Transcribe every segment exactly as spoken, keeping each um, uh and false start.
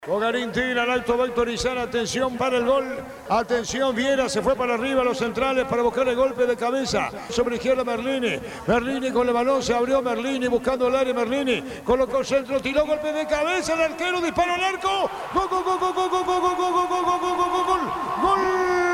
Bogarín tira al alto, va a autorizar, atención para el gol, atención Viera, se fue para arriba los centrales para buscar el golpe de cabeza, sobre izquierda Merlini, Merlini con el balón, se abrió Merlini buscando el área, Merlini, colocó el centro, tiró golpe de cabeza, el arquero disparó al arco, gol, gol, gol, gol, gol, gol, gol, gol, gol, gol, gol, gol, gol, gol, gol, gol.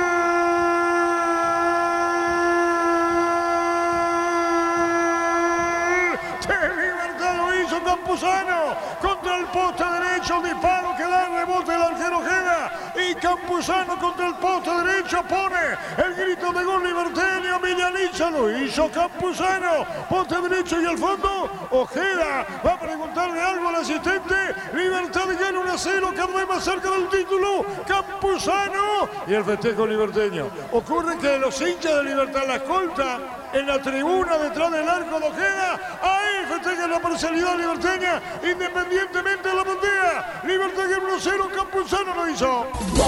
Campuzano contra el poste derecho, disparo que da rebote el arquero Ojeda y Campuzano contra el poste derecho pone el grito de gol liberteño. Millaniza lo hizo Campuzano, poste derecho y al fondo Ojeda va a preguntarle algo al asistente. Libertad gana uno a cero, cada vez más cerca del título Campuzano y el festejo liberteño. Ocurre que los hinchas de Libertad, la escolta en la tribuna detrás del arco de Ojeda, ahí festeja la parcialidad liberteña, independientemente de la bandera. Libertad que uno a cero, Campuzano lo hizo.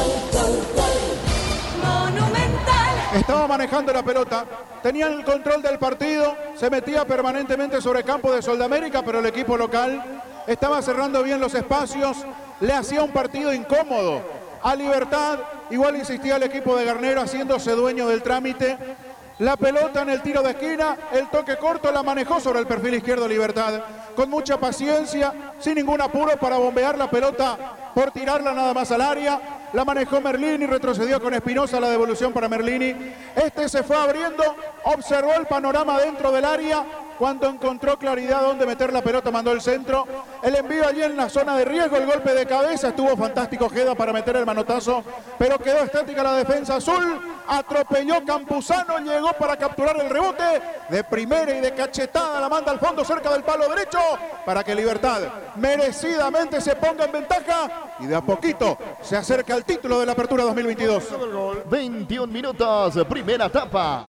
Monumental. Estaba manejando la pelota, tenía el control del partido, se metía permanentemente sobre el campo de Soldamérica, pero el equipo local estaba cerrando bien los espacios, le hacía un partido incómodo a Libertad. Igual insistía el equipo de Garnero haciéndose dueño del trámite. La pelota en el tiro de esquina, el toque corto la manejó sobre el perfil izquierdo Libertad, con mucha paciencia, sin ningún apuro para bombear la pelota, por tirarla nada más al área. La manejó Merlini, retrocedió con Espinosa, la devolución para Merlini. Este se fue abriendo, observó el panorama dentro del área. Cuando encontró claridad dónde meter la pelota, mandó el centro. El envío allí en la zona de riesgo, el golpe de cabeza. Estuvo fantástico Ojeda para meter el manotazo, pero quedó estática la defensa azul. Atropelló Campuzano, llegó para capturar el rebote. De primera y de cachetada la manda al fondo cerca del palo derecho para que Libertad merecidamente se ponga en ventaja y de a poquito se acerca al título de la Apertura dos mil veintidós. veintiún minutos, primera etapa.